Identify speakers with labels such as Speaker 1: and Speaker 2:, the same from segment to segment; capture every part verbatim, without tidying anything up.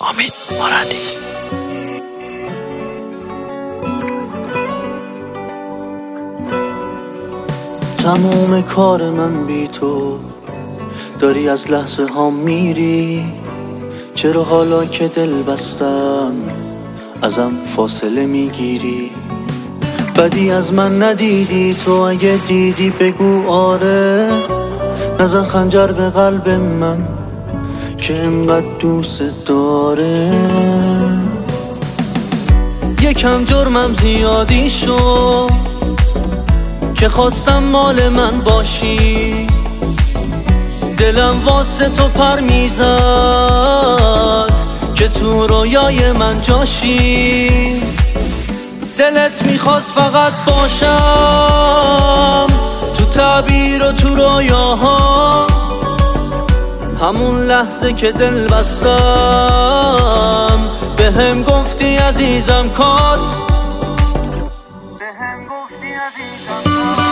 Speaker 1: امید مرادی.
Speaker 2: تموم کار من بی تو، داری از لحظه ها میری. چرا حالا که دل بستم ازم فاصله میگیری؟ بدی از من ندیدی تو، اگه دیدی بگو آره. نزن خنجر به قلب من که انقدر دوست داره. یکم جرمم زیادی شد که خواستم مال من باشی. دلم واسه تو پر میزد که تو رویای من جاشی. دلت میخواست فقط باشم تو تعبیر و تو رویاها. همون لحظه که دل بستم به هم گفتی عزیزم کات. به هم گفتی عزیزم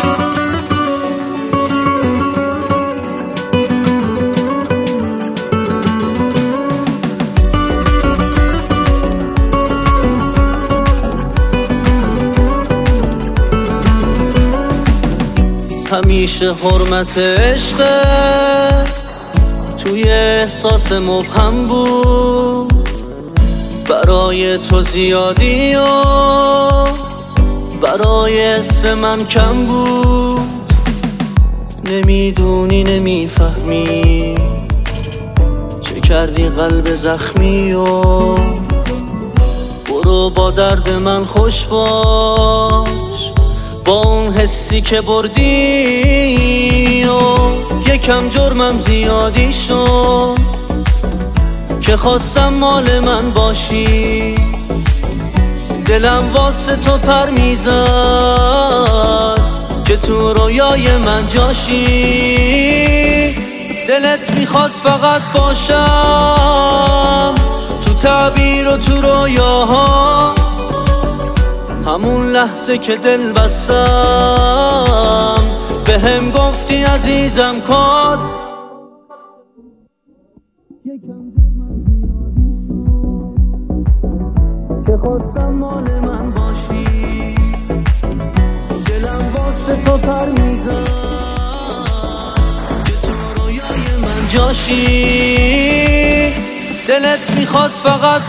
Speaker 2: همیشه حرمت عشق توی احساس مبهم بود. برای تو زیادی و برای حس من کم بود. نمیدونی نمیفهمی چه کردی قلب زخمی و برو با درد من خوش باش با اون حسی که بردی. و یکم جرمم زیادی شد که خواستم مال من باشی. دلم واسه تو پر میزد که تو رویای من جاشی. دلت میخواست فقط باشم تو تعبیر و تو رویاها. همون لحظه که دل بستم به هم گفتی عزیزم کات. که خواستم مال من باشی. دلم واسه تو پر میزد که تو رویای من جاشی. دلت میخواست فقط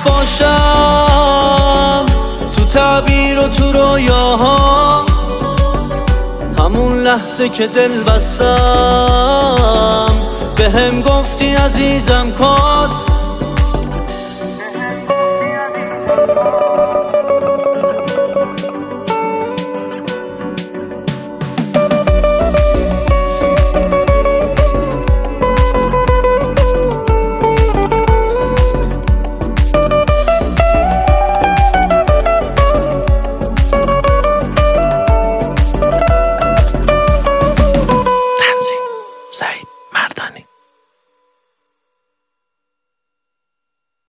Speaker 2: باشم تو تعبیر و تو رویاها. همون لحظه که دل بستم به هم گفتی عزیزم کار.